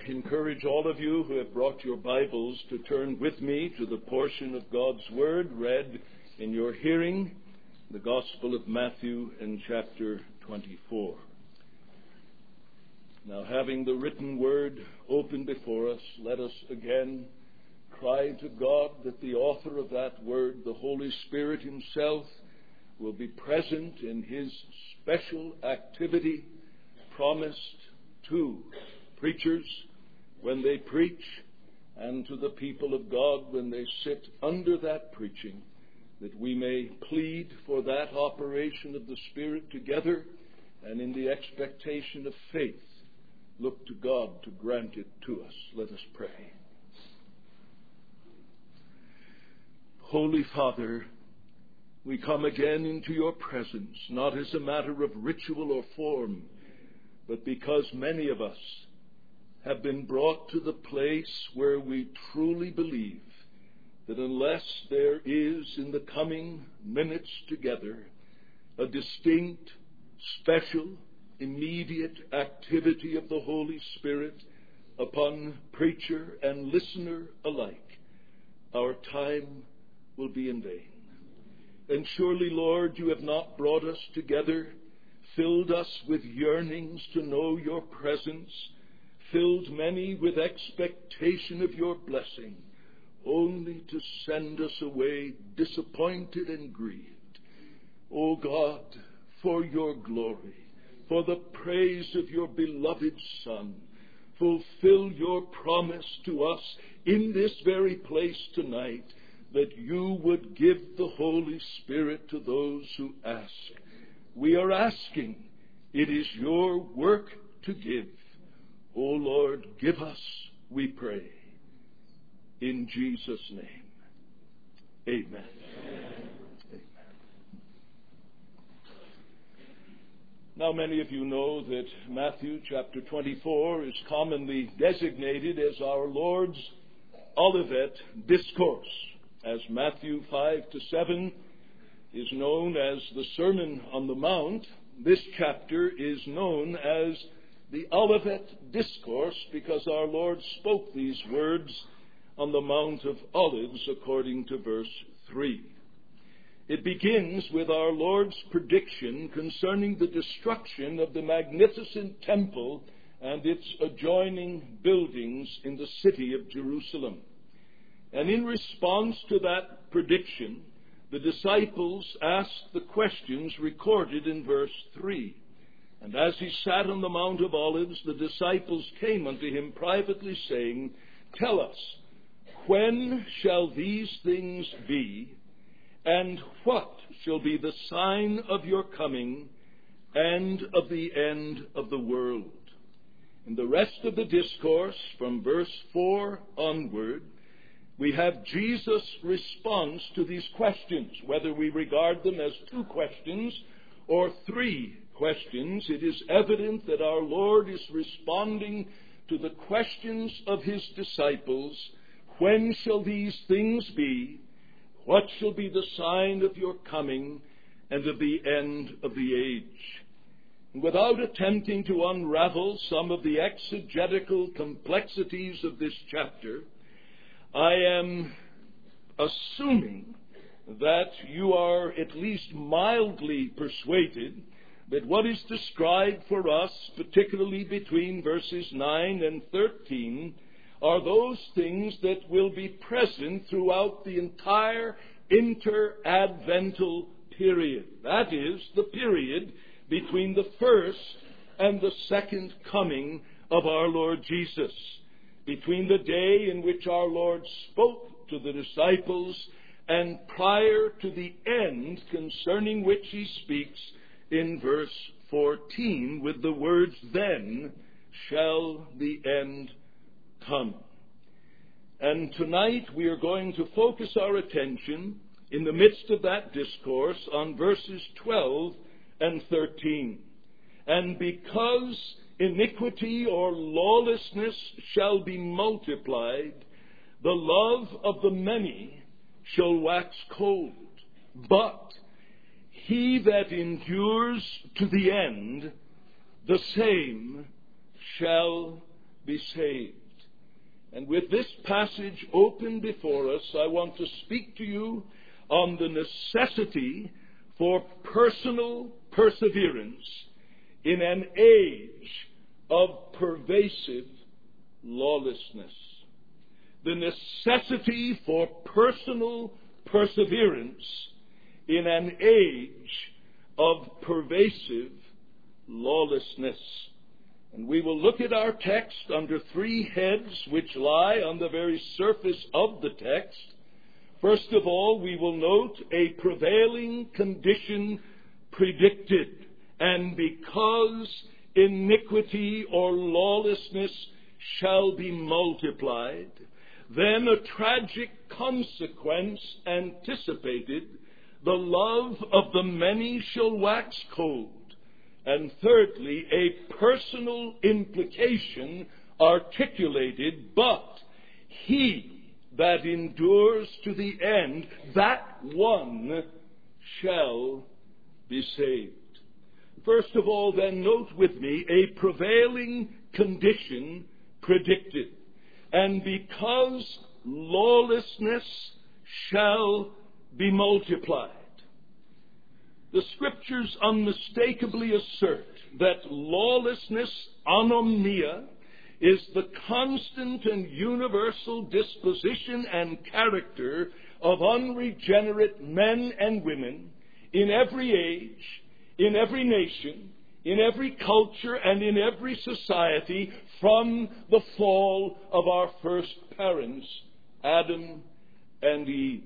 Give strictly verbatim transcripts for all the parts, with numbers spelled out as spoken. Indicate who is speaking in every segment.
Speaker 1: encourage all of you who have brought your Bibles to turn with me to the portion of God's Word read in your hearing, the Gospel of Matthew in chapter twenty-four. Now, having the written Word open before us, let us again cry to God that the author of that Word, the Holy Spirit himself, will be present in his special activity promised to preachers when they preach, and to the people of God when they sit under that preaching, that we may plead for that operation of the Spirit together, and in the expectation of faith, look to God to grant it to us. Let us pray. Holy Father, we come again into your presence, not as a matter of ritual or form, but because many of us have been brought to the place where we truly believe that unless there is in the coming minutes together a distinct, special, immediate activity of the Holy Spirit upon preacher and listener alike, our time will be in vain. And surely, Lord, you have not brought us together, filled us with yearnings to know your presence, filled many with expectation of your blessing, only to send us away disappointed and grieved. O God, for your glory, for the praise of your beloved Son, fulfill your promise to us in this very place tonight, that you would give the Holy Spirit to those who ask. We are asking. It is your work to give. O Lord, give us, we pray. In Jesus' name. Amen. Amen. Amen. Now, many of you know that Matthew chapter twenty-four is commonly designated as our Lord's Olivet Discourse, as Matthew five to seven is known as the Sermon on the Mount. This chapter is known as the Olivet Discourse because our Lord spoke these words on the Mount of Olives according to verse three. It begins with our Lord's prediction concerning the destruction of the magnificent temple and its adjoining buildings in the city of Jerusalem. And in response to that prediction, the disciples asked the questions recorded in verse three. And as he sat on the Mount of Olives, the disciples came unto him privately, saying, Tell us, when shall these things be, and what shall be the sign of your coming and of the end of the world? In the rest of the discourse, from verse four onward, we have Jesus' response to these questions. Whether we regard them as two questions or three questions, it is evident that our Lord is responding to the questions of his disciples. When shall these things be? What shall be the sign of your coming and of the end of the age? And without attempting to unravel some of the exegetical complexities of this chapter, I am assuming that you are at least mildly persuaded that what is described for us, particularly between verses nine and thirteen, are those things that will be present throughout the entire interadvental period. That is, the period between the first and the second coming of our Lord Jesus, between the day in which our Lord spoke to the disciples and prior to the end concerning which he speaks in verse fourteen with the words, Then shall the end come. And tonight we are going to focus our attention in the midst of that discourse on verses twelve and thirteen. And because iniquity or lawlessness shall be multiplied, the love of the many shall wax cold. But he that endures to the end, the same shall be saved. And with this passage open before us, I want to speak to you on the necessity for personal perseverance in an age of pervasive lawlessness. The necessity for personal perseverance in an age of pervasive lawlessness. And we will look at our text under three heads which lie on the very surface of the text. First of all, we will note a prevailing condition predicted, and because iniquity or lawlessness shall be multiplied, then a tragic consequence anticipated, the love of the many shall wax cold. And thirdly, a personal implication articulated, but he that endures to the end, that one shall be saved. First of all, then, note with me a prevailing condition predicted. And because lawlessness shall be multiplied. The Scriptures unmistakably assert that lawlessness, anomia, is the constant and universal disposition and character of unregenerate men and women in every age, in every nation, in every culture, and in every society from the fall of our first parents, Adam and Eve.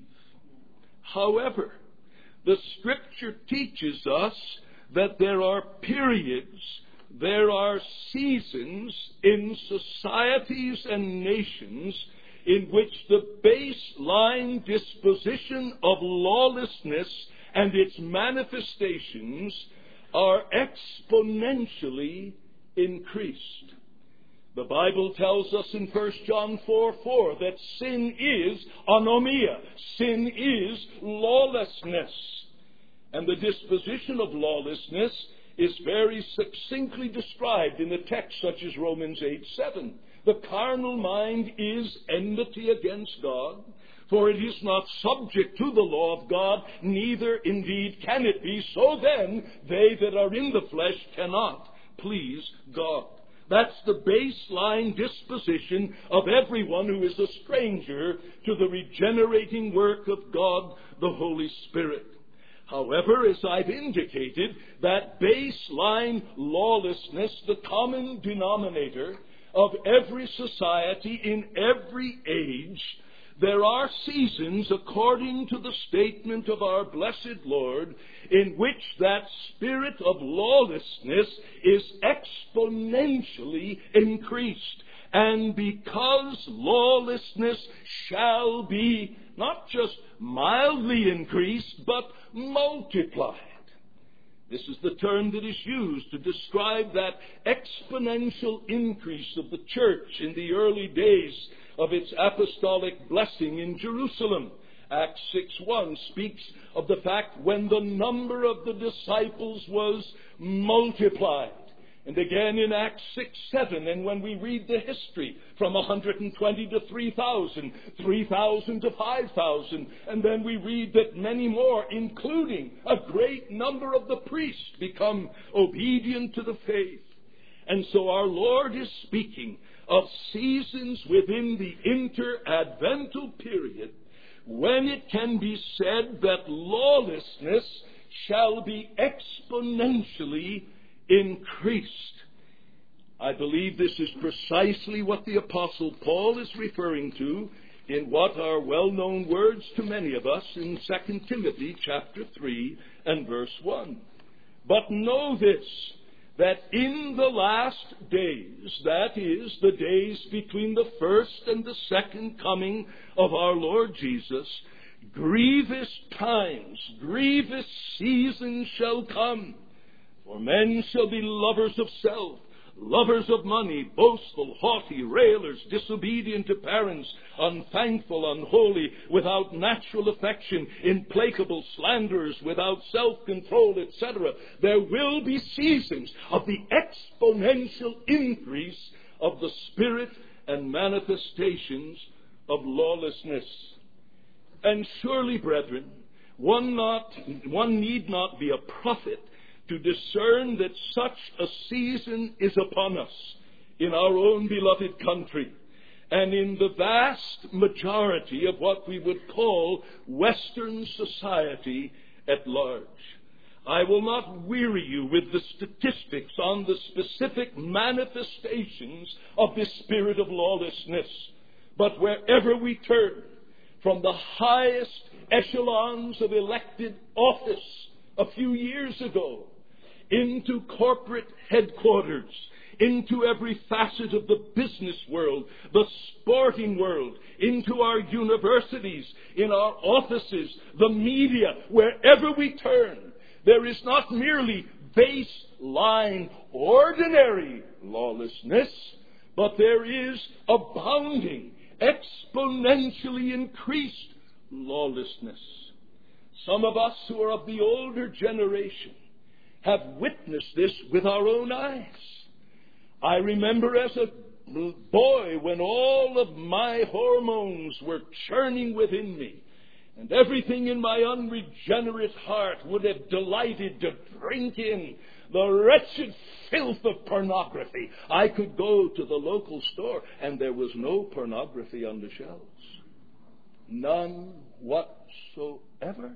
Speaker 1: However, the Scripture teaches us that there are periods, there are seasons in societies and nations in which the baseline disposition of lawlessness and its manifestations are exponentially increased. The Bible tells us in First John four four that sin is anomia. Sin is lawlessness. And the disposition of lawlessness is very succinctly described in a text such as Romans eight seven. The carnal mind is enmity against God, for it is not subject to the law of God, neither indeed can it be. So then, they that are in the flesh cannot please God. That's the baseline disposition of everyone who is a stranger to the regenerating work of God, the Holy Spirit. However, as I've indicated, that baseline lawlessness, the common denominator of every society in every age, there are seasons, according to the statement of our blessed Lord, in which that spirit of lawlessness is exponentially increased. And because lawlessness shall be not just mildly increased, but multiplied. This is the term that is used to describe that exponential increase of the church in the early days of its apostolic blessing in Jerusalem. Acts six one speaks of the fact when the number of the disciples was multiplied. And again in Acts six seven, and when we read the history from one hundred twenty to three thousand, three thousand to five thousand, and then we read that many more, including a great number of the priests, become obedient to the faith. And so our Lord is speaking of seasons within the inter-advental period when it can be said that lawlessness shall be exponentially increased. I believe this is precisely what the Apostle Paul is referring to in what are well-known words to many of us in Second Timothy chapter three and verse one. But know this, that in the last days, that is, the days between the first and the second coming of our Lord Jesus, grievous times, grievous seasons shall come. For men shall be lovers of self, lovers of money, boastful, haughty, railers, disobedient to parents, unthankful, unholy, without natural affection, implacable, slanderers, without self-control, et cetera. There will be seasons of the exponential increase of the spirit and manifestations of lawlessness. And surely, brethren, one not one need not be a prophet to discern that such a season is upon us in our own beloved country, and in the vast majority of what we would call Western society at large. I will not weary you with the statistics on the specific manifestations of this spirit of lawlessness, but wherever we turn, from the highest echelons of elected office a few years ago, into corporate headquarters, into every facet of the business world, the sporting world, into our universities, in our offices, the media, wherever we turn, there is not merely baseline, ordinary lawlessness, but there is abounding, exponentially increased lawlessness. Some of us who are of the older generation have witnessed this with our own eyes. I remember as a boy when all of my hormones were churning within me, and everything in my unregenerate heart would have delighted to drink in the wretched filth of pornography. I could go to the local store and there was no pornography on the shelves. None whatsoever.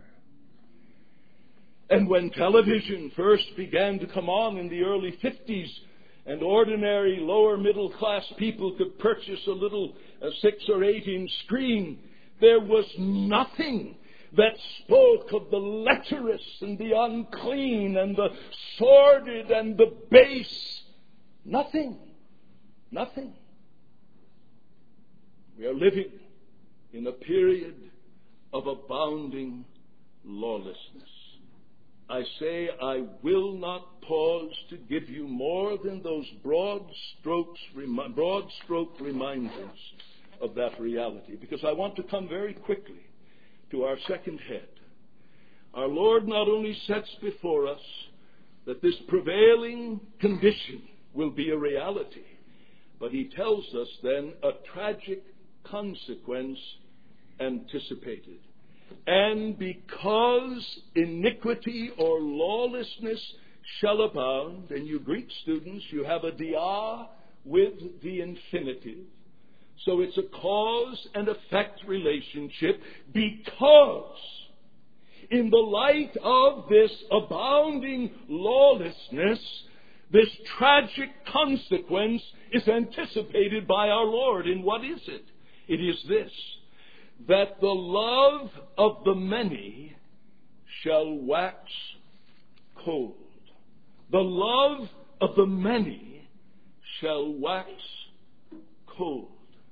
Speaker 1: And when television first began to come on in the early fifties, and ordinary lower middle class people could purchase a little a six or eight inch screen, there was nothing that spoke of the lecherous and the unclean and the sordid and the base. Nothing. Nothing. We are living in a period of abounding lawlessness. I say I will not pause to give you more than those broad strokes, broad stroke reminders of that reality, because I want to come very quickly to our second head. Our Lord not only sets before us that this prevailing condition will be a reality, but he tells us then a tragic consequence anticipated. And because iniquity or lawlessness shall abound, and you Greek students, you have a dia with the infinitive. So it's a cause and effect relationship, because in the light of this abounding lawlessness, this tragic consequence is anticipated by our Lord. And what is it? It is this: that the love of the many shall wax cold. The love of the many shall wax cold.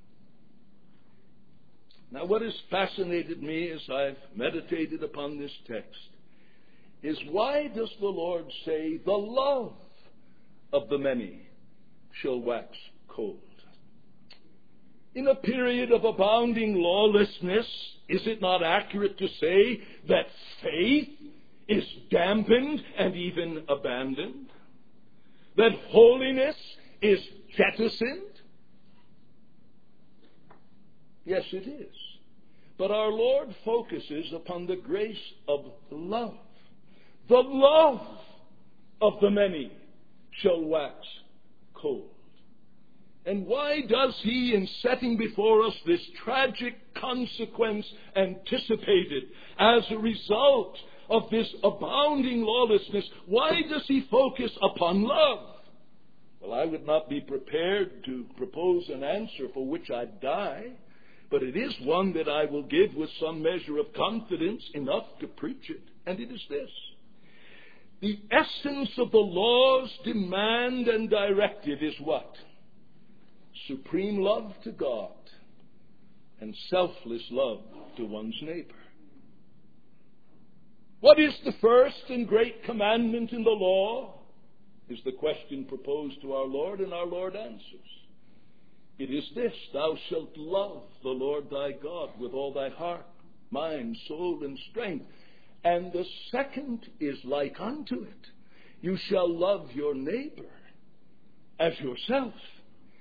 Speaker 1: Now, what has fascinated me as I've meditated upon this text is, why does the Lord say the love of the many shall wax cold? In a period of abounding lawlessness, is it not accurate to say that faith is dampened and even abandoned? That holiness is jettisoned? Yes, it is. But our Lord focuses upon the grace of love. The love of the many shall wax cold. And why does he, in setting before us this tragic consequence anticipated as a result of this abounding lawlessness, why does he focus upon love? Well, I would not be prepared to propose an answer for which I'd die, but it is one that I will give with some measure of confidence, enough to preach it. And it is this: the essence of the law's demand and directive is what? Supreme love to God and selfless love to one's neighbor. What is the first and great commandment in the law? Is the question proposed to our Lord, and our Lord answers. It is this: thou shalt love the Lord thy God with all thy heart, mind, soul, and strength. And the second is like unto it: you shall love your neighbor as yourself.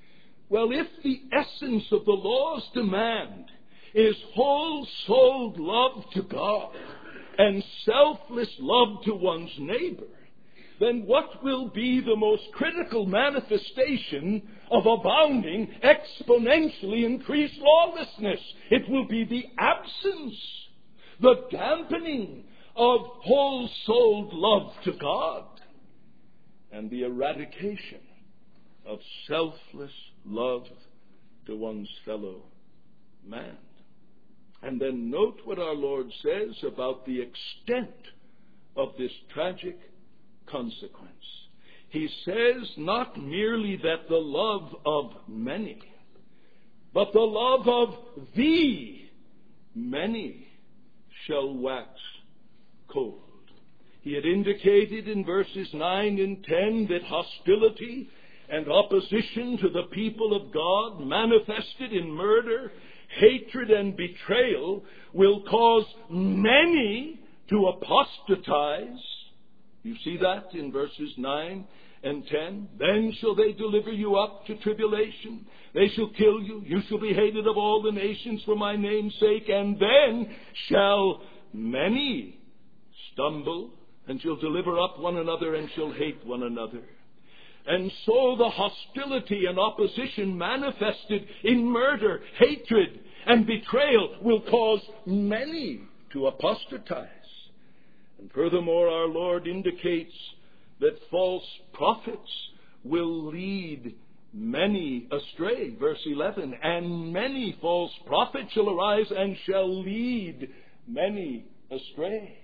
Speaker 1: Well, if the essence of the law's demand is whole-souled love to God and selfless love to one's neighbor, then what will be the most critical manifestation of abounding, exponentially increased lawlessness? It will be the absence, the dampening of whole-souled love to God and the eradication of selfless love to one's fellow man. And then note what our Lord says about the extent of this tragic consequence. He says not merely that the love of many, but the love of the many shall wax cold. He had indicated in verses nine and ten that hostility and opposition to the people of God, manifested in murder, hatred, and betrayal, will cause many to apostatize. You see that in verses nine and ten. Then shall they deliver you up to tribulation. They shall kill you. You shall be hated of all the nations for my name's sake. And then shall many stumble, and shall deliver up one another, and shall hate one another. And so the hostility and opposition manifested in murder, hatred, and betrayal will cause many to apostatize. And furthermore, our Lord indicates that false prophets will lead many astray. Verse eleven, and many false prophets shall arise and shall lead many astray.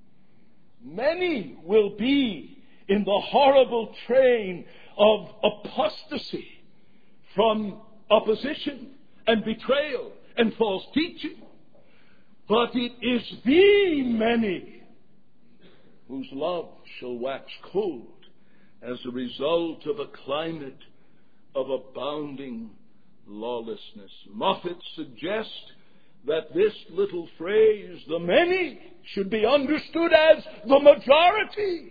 Speaker 1: Many will be in the horrible train of apostasy from opposition and betrayal and false teaching. But it is the many whose love shall wax cold as a result of a climate of abounding lawlessness. Moffat suggests that this little phrase, the many, should be understood as the majority.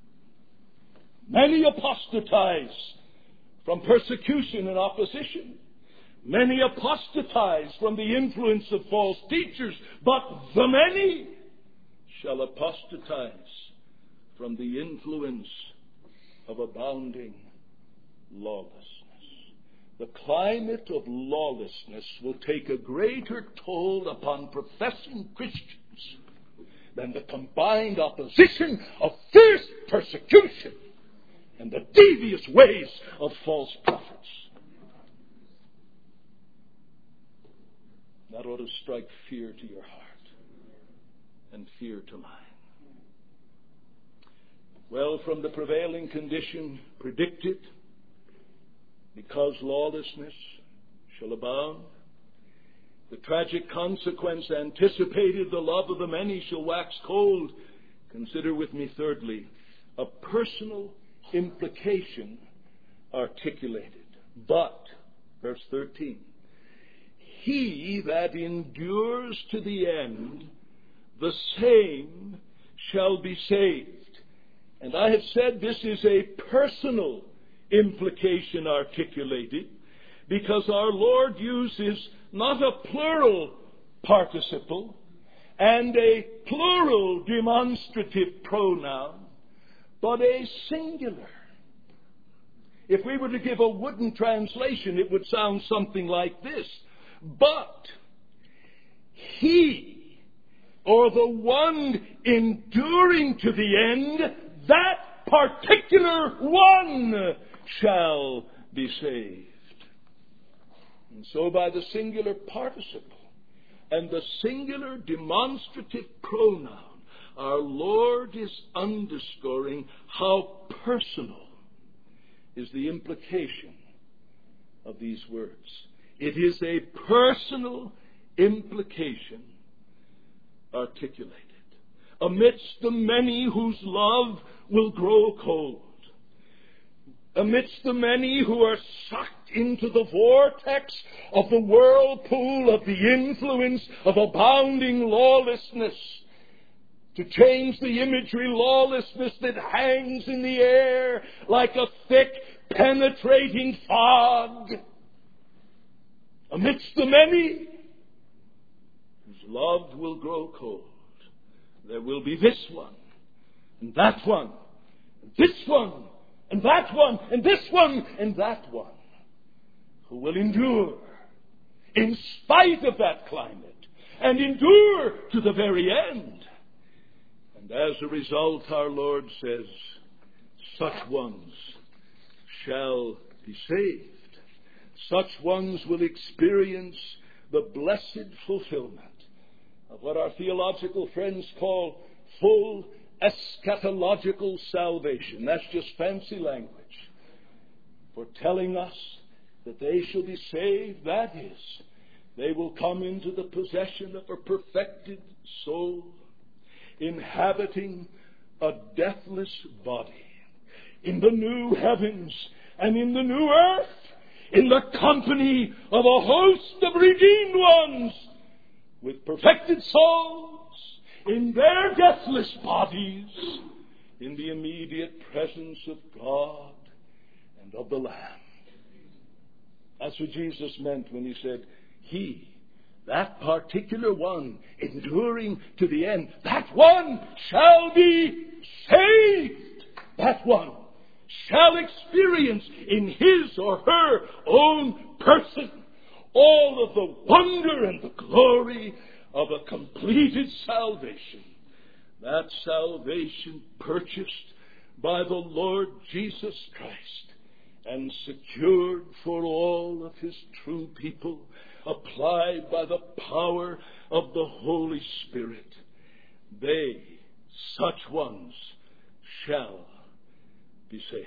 Speaker 1: Many apostatize from persecution and opposition. Many apostatize from the influence of false teachers, but the many shall apostatize from the influence of abounding lawlessness. The climate of lawlessness will take a greater toll upon professing Christians than the combined opposition of fierce persecution and the devious ways of false prophets. That ought to strike fear to your heart and fear to mine. Well, from the prevailing condition predicted, because lawlessness shall abound, the tragic consequence anticipated, the love of the many shall wax cold. Consider with me, thirdly, a personal implication articulated. But, verse thirteen, he that endures to the end, the same shall be saved. And I have said this is a personal implication articulated, because our Lord uses not a plural participle and a plural demonstrative pronoun, but a singular. If we were to give a wooden translation, it would sound something like this. But he, or the one enduring to the end, that particular one shall be saved. And so by the singular participle and the singular demonstrative pronoun, our Lord is underscoring how personal is the implication of these words. It is a personal implication articulated amidst the many whose love will grow cold, amidst the many who are sucked into the vortex of the whirlpool of the influence of abounding lawlessness. To change the imagery, lawlessness that hangs in the air like a thick, penetrating fog. amidst the many whose love will grow cold, there will be this one, and that one, and this one, and that one, and this one, and that one, who will endure in spite of that climate, and endure to the very end. And as a result, our Lord says, such ones shall be saved. Such ones will experience the blessed fulfillment of what our theological friends call full eschatological salvation. That's just fancy language for telling us that they shall be saved. That is, they will come into the possession of a perfected soul, inhabiting a deathless body, in the new heavens and in the new earth, in the company of a host of redeemed ones, with perfected souls, in their deathless bodies, in the immediate presence of God and of the Lamb. That's what Jesus meant when he said, he, that particular one, enduring to the end, that one shall be saved. That one shall experience in his or her own person all of the wonder and the glory of a completed salvation. That salvation purchased by the Lord Jesus Christ and secured for all of his true people, applied by the power of the Holy Spirit. They, such ones, shall be saved.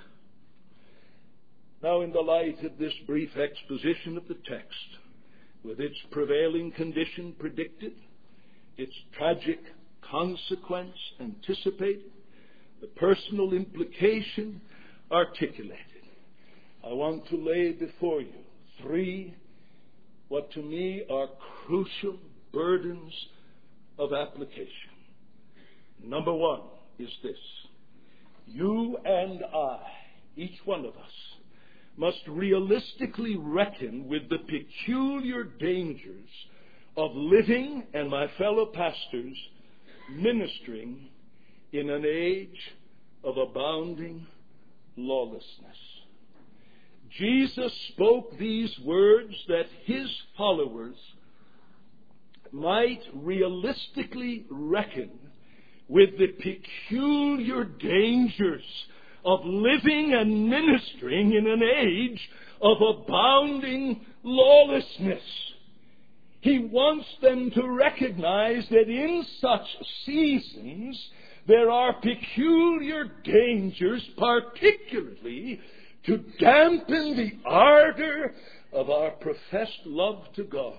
Speaker 1: Now, in the light of this brief exposition of the text, with its prevailing condition predicted, its tragic consequence anticipated, the personal implication articulated, I want to lay before you three what to me are crucial burdens of application. Number one is this: you and I, each one of us, must realistically reckon with the peculiar dangers of living, and my fellow pastors, ministering in an age of abounding lawlessness. Jesus spoke these words that his followers might realistically reckon with the peculiar dangers of living and ministering in an age of abounding lawlessness. He wants them to recognize that in such seasons there are peculiar dangers, particularly to dampen the ardor of our professed love to God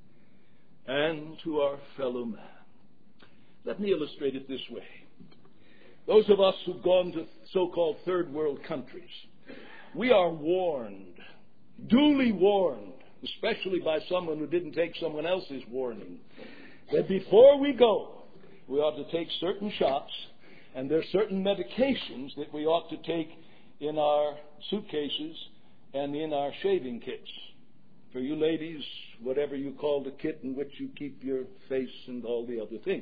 Speaker 1: and to our fellow man. Let me illustrate it this way. Those of us who've gone to so-called third world countries, we are warned, duly warned, especially by someone who didn't take someone else's warning, that before we go, we ought to take certain shots, and there are certain medications that we ought to take in our suitcases and in our shaving kits. For you ladies, whatever you call the kit in which you keep your face and all the other things.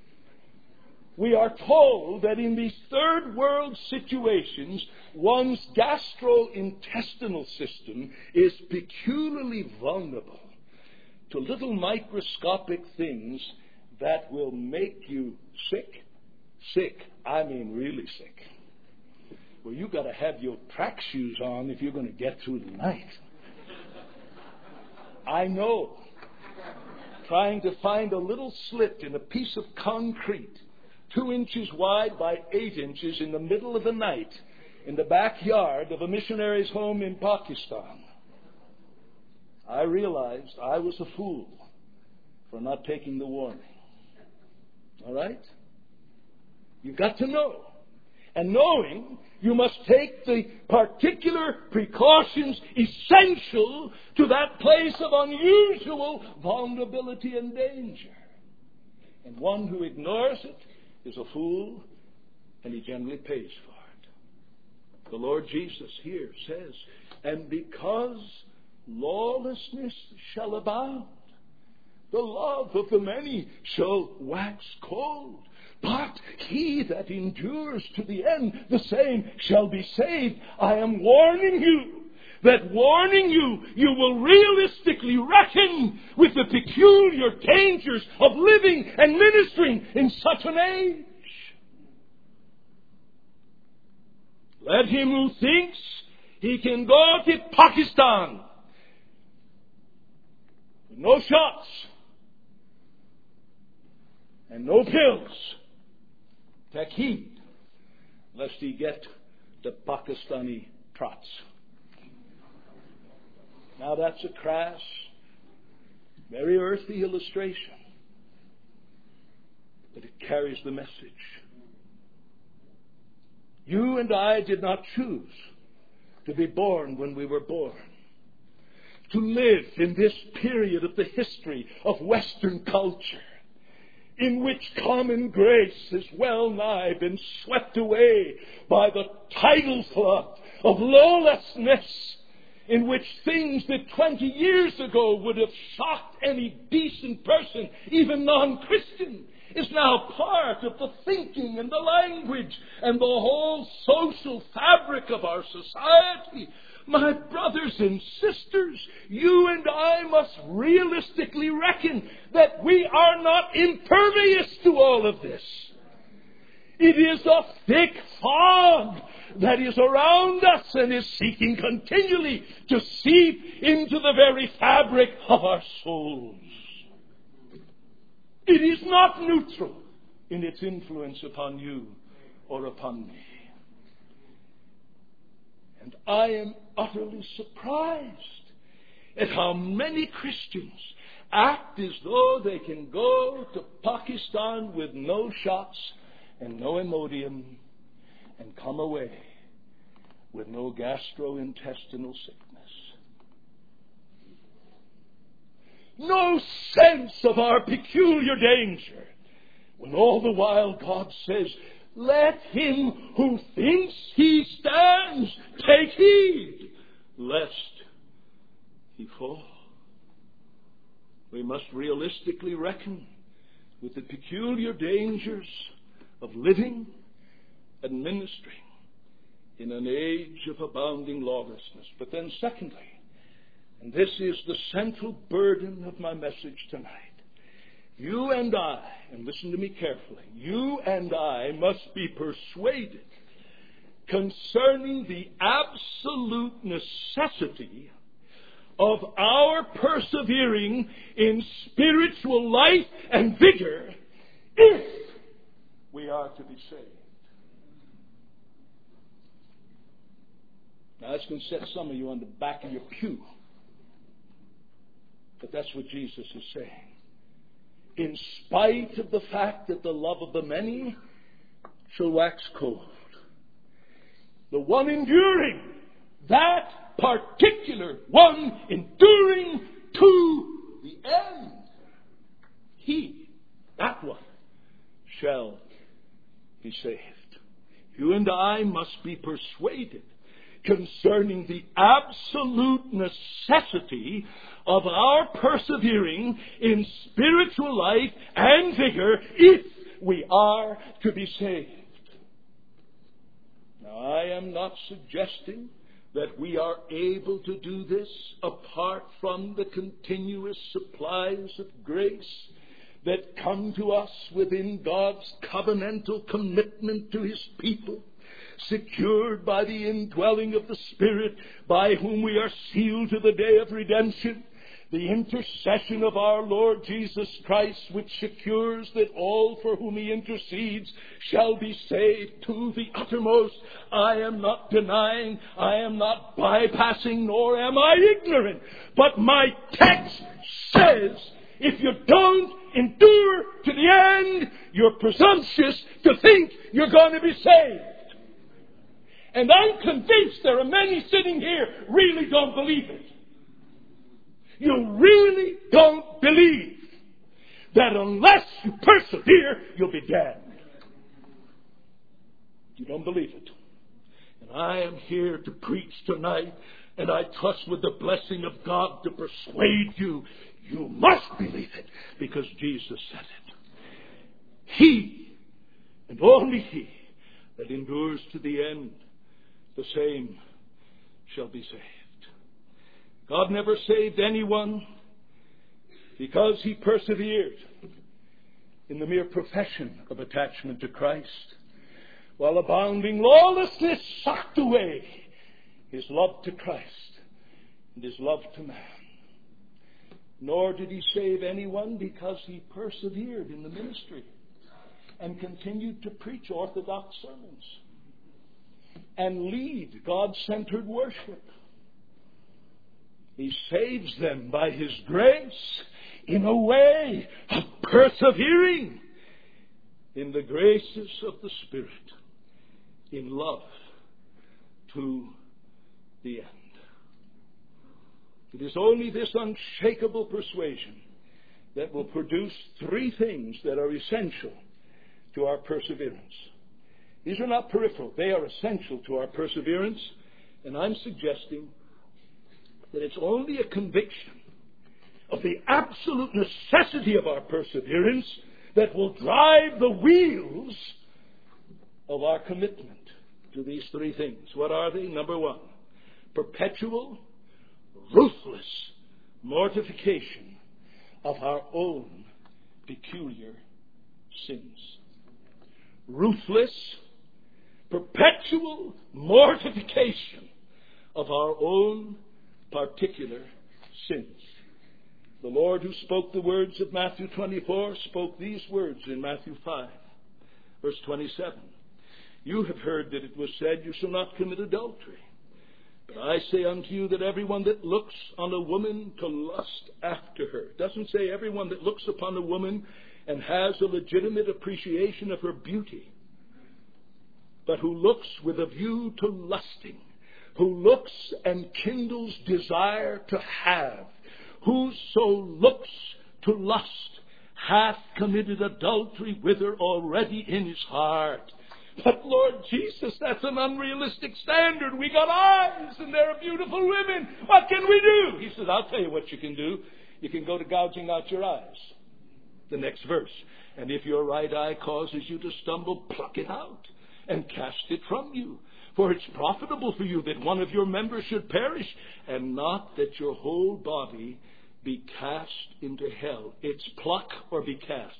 Speaker 1: We are told that in these third world situations, one's gastrointestinal system is peculiarly vulnerable to little microscopic things that will make you sick. Sick, I mean really sick. Well, you've got to have your track shoes on if you're going to get through the night. I know. Trying to find a little slit in a piece of concrete, two inches wide by eight inches in the middle of the night in the backyard of a missionary's home in Pakistan. I realized I was a fool for not taking the warning. All right? You've got to know. And knowing, you must take the particular precautions essential to that place of unusual vulnerability and danger. And one who ignores it is a fool, and he generally pays for it. The Lord Jesus here says, and because lawlessness shall abound. The love of the many shall wax cold. But he that endures to the end, the same shall be saved. I am warning you that warning you, you will realistically reckon with the peculiar dangers of living and ministering in such an age. Let him who thinks he can go to Pakistan with no shots and no pills take heed lest he get the Pakistani trots. Now that's a crass, very earthy illustration, but it carries the message. You and I did not choose to be born when we were born, to live in this period of the history of Western culture, in which common grace has well nigh been swept away by the tidal flood of lawlessness, in which things that twenty years ago would have shocked any decent person, even non-Christian, is now part of the thinking and the language and the whole social fabric of our society. My brothers and sisters, you and I must realistically reckon that we are not impervious to all of this. It is a thick fog that is around us and is seeking continually to seep into the very fabric of our souls. It is not neutral in its influence upon you or upon me. And I am utterly surprised at how many Christians act as though they can go to Pakistan with no shots and no Imodium and come away with no gastrointestinal sickness. No sense of our peculiar danger, when all the while God says, let him who thinks he stands take heed, lest he fall. We must realistically reckon with the peculiar dangers of living and ministering in an age of abounding lawlessness. But then secondly, and this is the central burden of my message tonight, you and I, and listen to me carefully, you and I must be persuaded concerning the absolute necessity of our persevering in spiritual life and vigor if we are to be saved. Now that's going to set some of you on the back of your pew. But that's what Jesus is saying. In spite of the fact that the love of the many shall wax cold, the one enduring, that particular one enduring to the end, he, that one, shall be saved. You and I must be persuaded concerning the absolute necessity of our persevering in spiritual life and vigor if we are to be saved. Now, I am not suggesting that we are able to do this apart from the continuous supplies of grace that come to us within God's covenantal commitment to His people, secured by the indwelling of the Spirit, by whom we are sealed to the day of redemption, the intercession of our Lord Jesus Christ, which secures that all for whom He intercedes shall be saved to the uttermost. I am not denying, I am not bypassing, nor am I ignorant. But my text says, if you don't endure to the end, you're presumptuous to think you're going to be saved. And I'm convinced there are many sitting here really don't believe it. You really don't believe that unless you persevere, you'll be damned. You don't believe it. And I am here to preach tonight And I trust with the blessing of God to persuade you, you must believe it, because Jesus said it. He, and only he, that endures to the end, the same shall be saved. God never saved anyone because he persevered in the mere profession of attachment to Christ, while abounding lawlessness sucked away his love to Christ and his love to man. Nor did he save anyone because he persevered in the ministry and continued to preach orthodox sermons and lead God-centered worship. He saves them by his grace in a way of persevering in the graces of the Spirit, in love to the end. It is only this unshakable persuasion that will produce three things that are essential to our perseverance. These are not peripheral. They are essential to our perseverance. And I'm suggesting that it's only a conviction of the absolute necessity of our perseverance that will drive the wheels of our commitment to these three things. What are they? Number one, perpetual, ruthless mortification of our own peculiar sins. Ruthless, perpetual mortification of our own particular sins. The Lord who spoke the words of Matthew twenty-four spoke these words in Matthew five, verse twenty-seven. You have heard that it was said, you shall not commit adultery. But I say unto you that everyone that looks on a woman to lust after her. It doesn't say everyone that looks upon a woman and has a legitimate appreciation of her beauty, but who looks with a view to lusting, who looks and kindles desire to have, whoso looks to lust hath committed adultery with her already in his heart. But Lord Jesus, that's an unrealistic standard. We got eyes and there are beautiful women. What can we do? He says, I'll tell you what you can do. You can go to gouging out your eyes. The next verse. And if your right eye causes you to stumble, pluck it out and cast it from you. For it's profitable for you that one of your members should perish, and not that your whole body be cast into hell. It's pluck or be cast.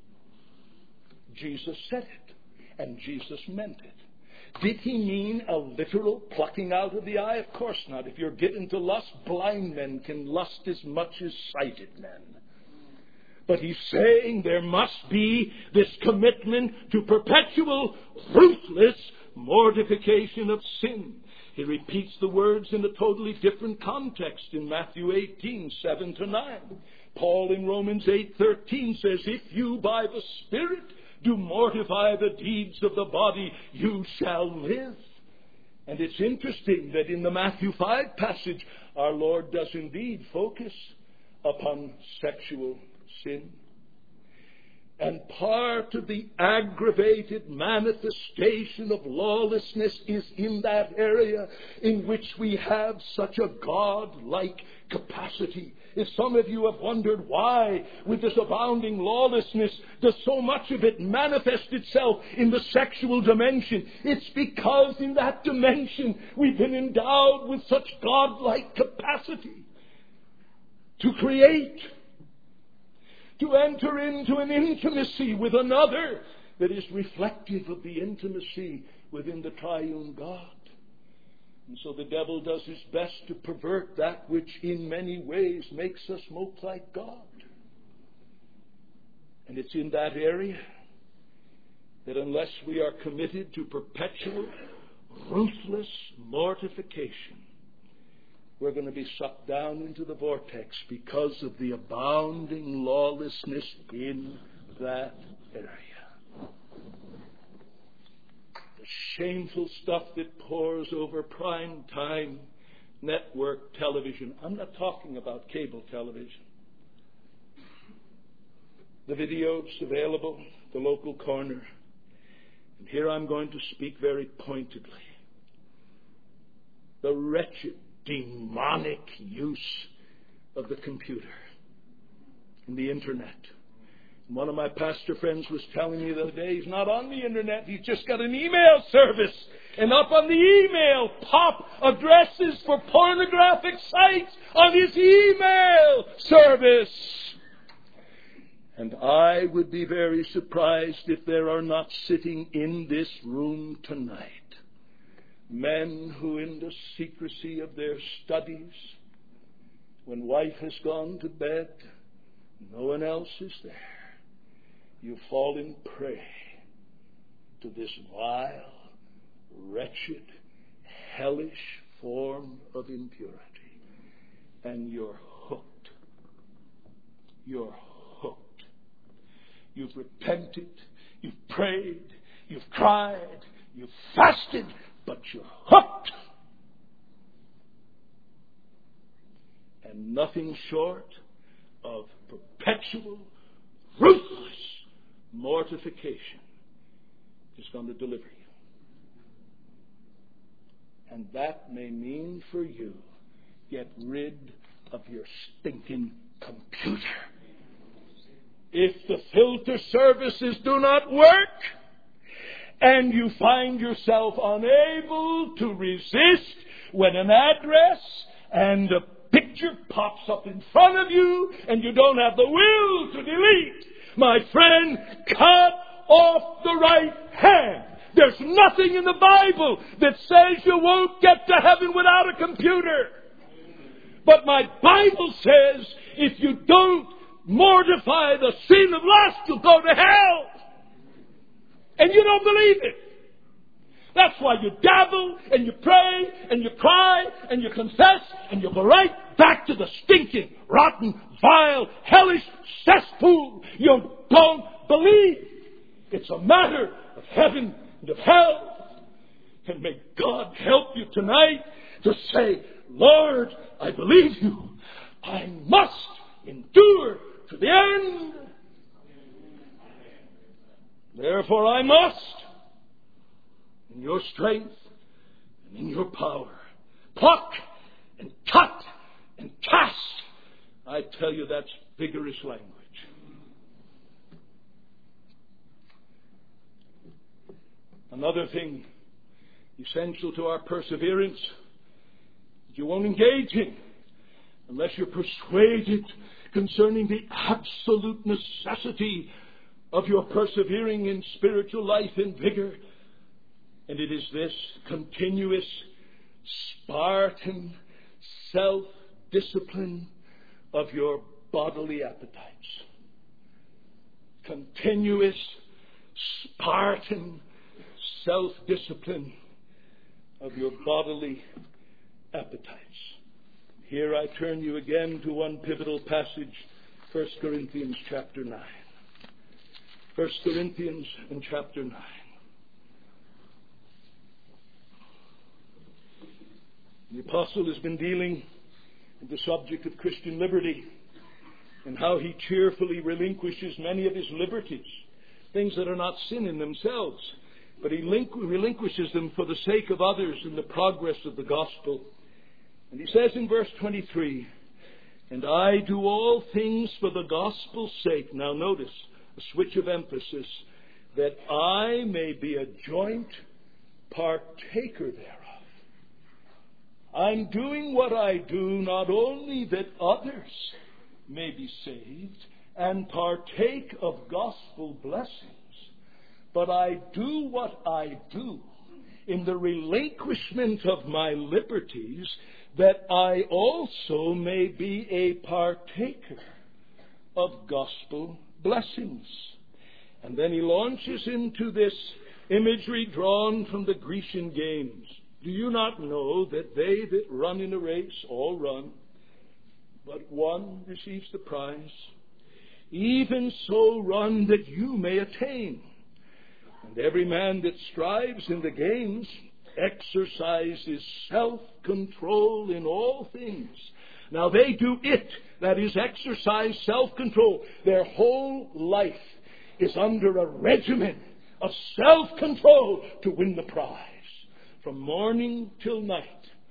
Speaker 1: Jesus said it, and Jesus meant it. Did he mean a literal plucking out of the eye? Of course not. If you're given to lust, blind men can lust as much as sighted men. But he's saying there must be this commitment to perpetual, ruthless mortification of sin. He repeats the words in a totally different context in Matthew eighteen, seven to nine. Paul in Romans eight thirteen says, if you by the Spirit do mortify the deeds of the body, you shall live. And it's interesting that in the Matthew five passage, our Lord does indeed focus upon sexual sin. And part of the aggravated manifestation of lawlessness is in that area in which we have such a God-like capacity. If some of you have wondered why, with this abounding lawlessness, does so much of it manifest itself in the sexual dimension, it's because in that dimension we've been endowed with such God-like capacity to create, to enter into an intimacy with another that is reflective of the intimacy within the triune God. And so the devil does his best to pervert that which in many ways makes us most like God. And it's in that area that unless we are committed to perpetual, ruthless mortification, we're going to be sucked down into the vortex because of the abounding lawlessness in that area. The shameful stuff that pours over prime time network television. I'm not talking about cable television. The videos available at the local corner. And here I'm going to speak very pointedly. The wretched demonic use of the computer and the internet. One of my pastor friends was telling me the other day, he's not on the internet, he's just got an email service. And up on the email pop addresses for pornographic sites on his email service. And I would be very surprised if there are not sitting in this room tonight men who, in the secrecy of their studies, when wife has gone to bed, no one else is there, you fall in prey to this vile, wretched, hellish form of impurity. And you're hooked. You're hooked. You've repented. You've prayed. You've cried. You've fasted. But you're hooked. And nothing short of perpetual, ruthless mortification is going to deliver you. And that may mean for you, get rid of your stinking computer. If the filter services do not work, and you find yourself unable to resist when an address and a picture pops up in front of you and you don't have the will to delete, my friend, cut off the right hand. There's nothing in the Bible that says you won't get to heaven without a computer. But my Bible says if you don't mortify the sin of lust, you'll go to hell. And you don't believe it. That's why you dabble and you pray and you cry and you confess and you go right back to the stinking, rotten, vile, hellish cesspool. You don't believe. It's a matter of heaven and of hell. And may God help you tonight to say, Lord, I believe you. I must endure to the end. Therefore I must, in your strength and in your power, pluck and cut and cast. I tell you, that's vigorous language. Another thing essential to our perseverance that you won't engage in unless you're persuaded concerning the absolute necessity of your persevering in spiritual life and vigor. And it is this continuous Spartan self-discipline of your bodily appetites. Continuous Spartan self-discipline of your bodily appetites. Here I turn you again to one pivotal passage, First Corinthians chapter nine. First Corinthians in chapter nine. The apostle has been dealing with the subject of Christian liberty and how he cheerfully relinquishes many of his liberties, things that are not sin in themselves, but he relinquishes them for the sake of others and the progress of the gospel. And he says in verse twenty-three, and I do all things for the gospel's sake. Now notice, a switch of emphasis, that I may be a joint partaker thereof. I'm doing what I do not only that others may be saved and partake of gospel blessings, but I do what I do in the relinquishment of my liberties, that I also may be a partaker of gospel blessings. And then he launches into this imagery drawn from the Grecian games. Do you not know that they that run in a race all run, but one receives the prize? Even so run that you may attain. And every man that strives in the games exercises self-control in all things. Now they do it, that is, exercise self-control. Their whole life is under a regimen of self-control to win the prize. From morning till night,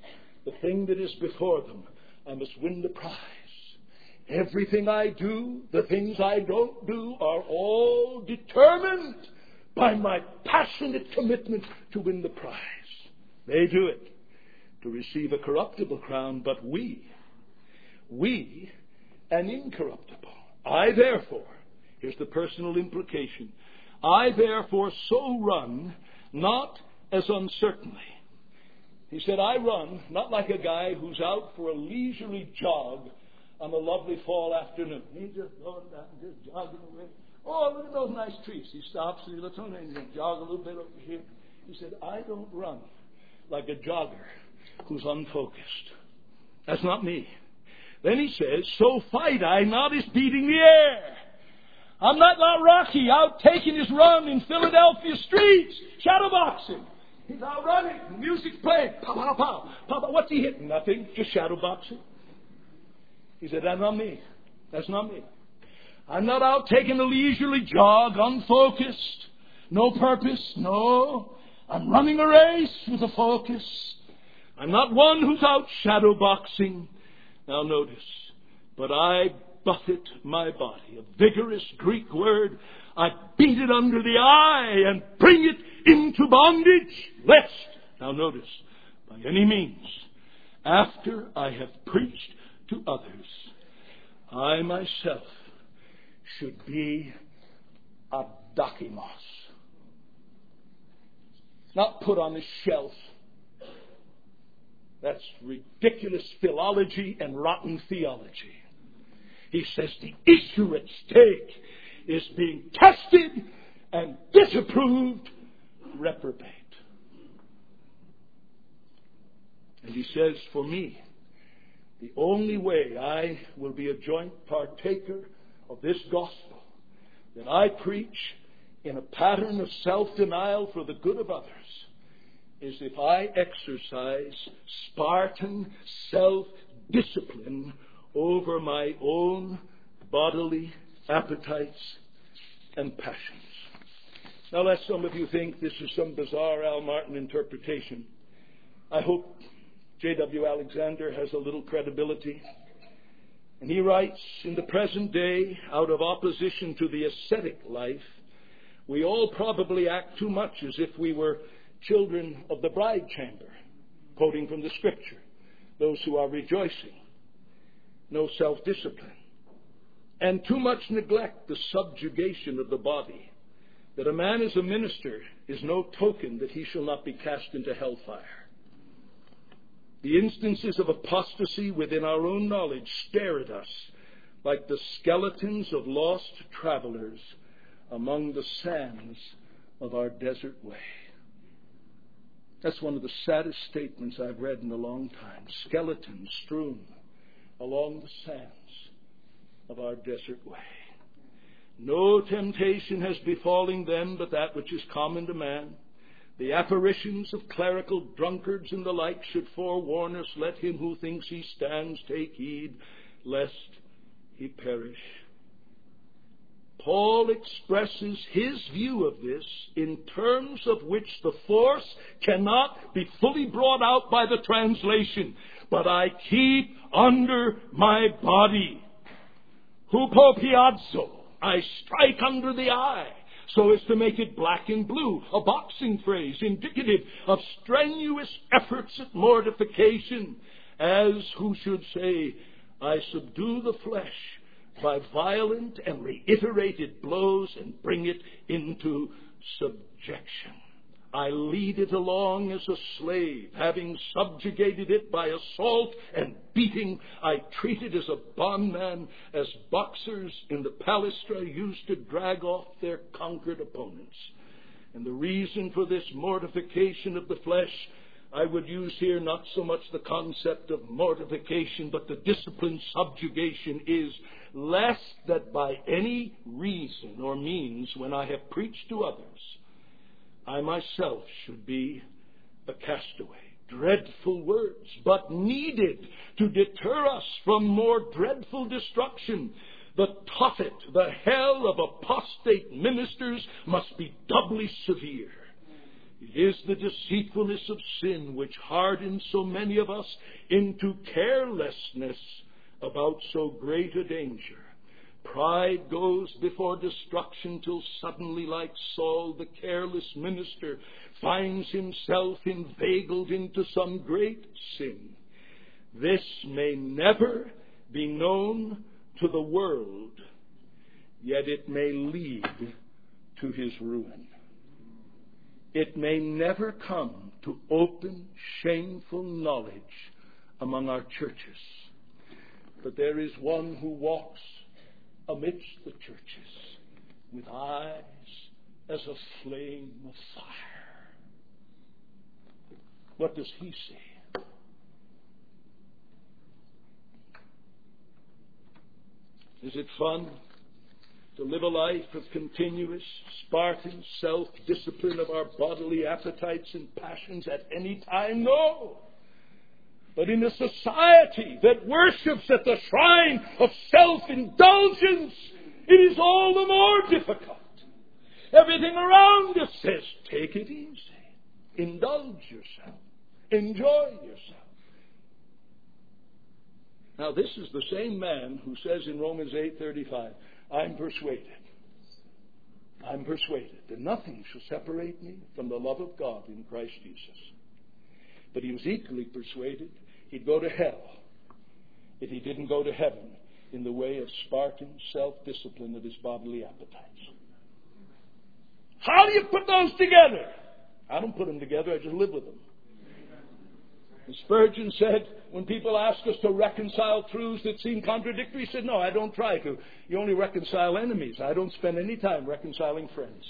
Speaker 1: the thing that is before them. I must win the prize. Everything I do, the things I don't do, are all determined by my passionate commitment to win the prize. They do it to receive a corruptible crown, but we, we, an incorruptible. I therefore, here's the personal implication, I therefore so run, not as uncertainly. He said, I run not like a guy who's out for a leisurely jog on a lovely fall afternoon. He's just going down, just jogging away. Oh, look at those nice trees. He stops and he looks on and he jog a little bit over here. He said, I don't run like a jogger who's unfocused. That's not me. Then he says, so fight I not as beating the air. I'm not like Rocky out taking his run in Philadelphia streets, shadowboxing. He's out running, the music's playing, pow, pow, pow, pow, pow. What's he hitting? Nothing, just shadowboxing. He said, that's not me. That's not me. I'm not out taking a leisurely jog, unfocused, no purpose, no. I'm running a race with a focus. I'm not one who's out shadowboxing. Now notice, but I buffet my body, a vigorous Greek word. I beat it under the eye and bring it into bondage, lest, now notice, by any means, after I have preached to others, I myself should be a dokimos. Not put on a shelf. That's ridiculous philology and rotten theology. He says the issue at stake is being tested and disapproved, reprobate. And he says, for me, the only way I will be a joint partaker of this gospel that I preach in a pattern of self-denial for the good of others is if I exercise Spartan self-discipline over my own bodily appetites and passions. Now, lest some of you think this is some bizarre Al Martin interpretation, I hope J W Alexander has a little credibility. And he writes, in the present day, out of opposition to the ascetic life, we all probably act too much as if we were children of the bride chamber, quoting from the scripture, those who are rejoicing, no self-discipline, and too much neglect the subjugation of the body, that a man as a minister is no token that he shall not be cast into hellfire. The instances of apostasy within our own knowledge stare at us like the skeletons of lost travelers among the sands of our desert way. That's one of the saddest statements I've read in a long time. Skeletons strewn along the sands of our desert way. No temptation has befallen them but that which is common to man. The apparitions of clerical drunkards and the like should forewarn us, let him who thinks he stands take heed, lest he perish. Paul expresses his view of this in terms of which the force cannot be fully brought out by the translation. But I keep under my body. Hupo piazzo. I strike under the eye, so as to make it black and blue, a boxing phrase indicative of strenuous efforts at mortification, as who should say, I subdue the flesh by violent and reiterated blows and bring it into subjection. I lead it along as a slave, having subjugated it by assault and beating. I treat it as a bondman, as boxers in the palestra used to drag off their conquered opponents. And the reason for this mortification of the flesh, I would use here not so much the concept of mortification, but the discipline subjugation is lest that by any reason or means, when I have preached to others, I myself should be a castaway. Dreadful words, but needed to deter us from more dreadful destruction. The Tophet, the hell of apostate ministers, must be doubly severe. It is the deceitfulness of sin which hardens so many of us into carelessness about so great a danger. Pride goes before destruction till suddenly, like Saul, the careless minister, finds himself inveigled into some great sin. This may never be known to the world, yet it may lead to his ruin. It may never come to open, shameful knowledge among our churches. But there is one who walks amidst the churches with eyes as a flame of fire. What does he see? Is it fun to live a life of continuous, Spartan self-discipline of our bodily appetites and passions at any time? No. But in a society that worships at the shrine of self-indulgence, it is all the more difficult. Everything around us says, take it easy. Indulge yourself. Enjoy yourself. Now, this is the same man who says in Romans eight thirty-five, I'm persuaded. I'm persuaded that nothing shall separate me from the love of God in Christ Jesus. But he was equally persuaded he'd go to hell if he didn't go to heaven in the way of Spartan self-discipline of his bodily appetites. How do you put those together? I don't put them together, I just live with them. And Spurgeon said, when people ask us to reconcile truths that seem contradictory, he said, no, I don't try to. You only reconcile enemies. I don't spend any time reconciling friends.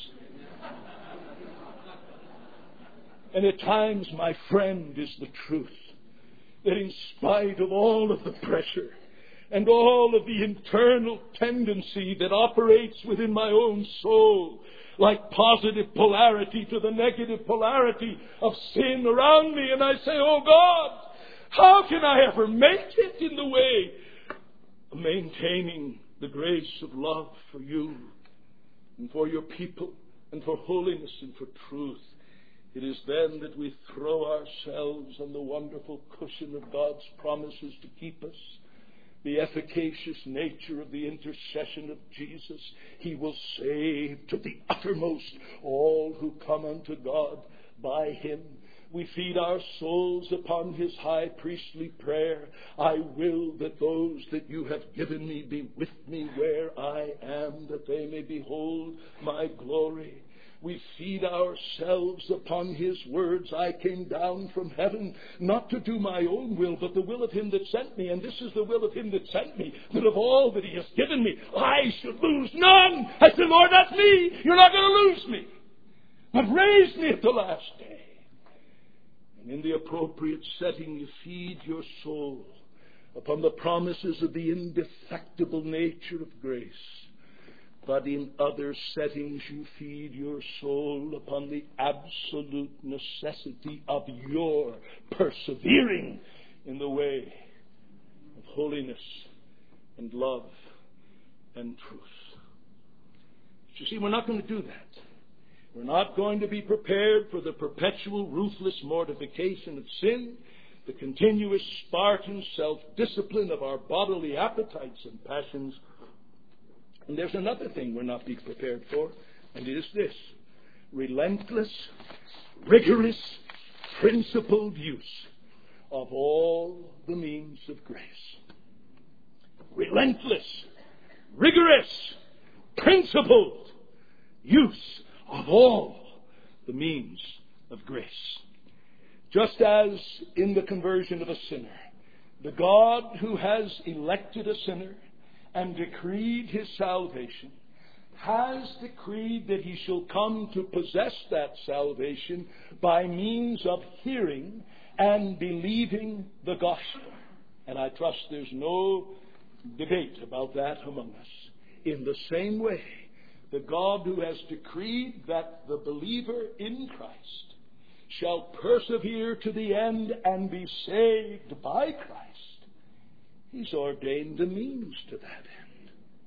Speaker 1: And at times, my friend is the truth. That in spite of all of the pressure and all of the internal tendency that operates within my own soul, like positive polarity to the negative polarity of sin around me, and I say, oh God, how can I ever make it in the way of maintaining the grace of love for you and for your people and for holiness and for truth? It is then that we throw ourselves on the wonderful cushion of God's promises to keep us, the efficacious nature of the intercession of Jesus. He will save to the uttermost all who come unto God by him. We feed our souls upon his high priestly prayer. I will that those that you have given me be with me where I am, that they may behold my glory. We feed ourselves upon his words. I came down from heaven not to do my own will, but the will of him that sent me. And this is the will of him that sent me, that of all that he has given me, I should lose none. I said, Lord, that's me. You're not going to lose me, but raise me at the last day. And in the appropriate setting, you feed your soul upon the promises of the indefectible nature of grace. But in other settings, you feed your soul upon the absolute necessity of your persevering in the way of holiness and love and truth. You see, we're not going to do that. We're not going to be prepared for the perpetual, ruthless mortification of sin, the continuous Spartan self-discipline of our bodily appetites and passions. And there's another thing we're not being prepared for, and it is this: relentless, rigorous, principled use of all the means of grace. Relentless, rigorous, principled use of all the means of grace. Just as in the conversion of a sinner, the God who has elected a sinner and decreed his salvation has decreed that he shall come to possess that salvation by means of hearing and believing the gospel. And I trust there's no debate about that among us. In the same way, the God who has decreed that the believer in Christ shall persevere to the end and be saved by Christ, he's ordained the means to that end.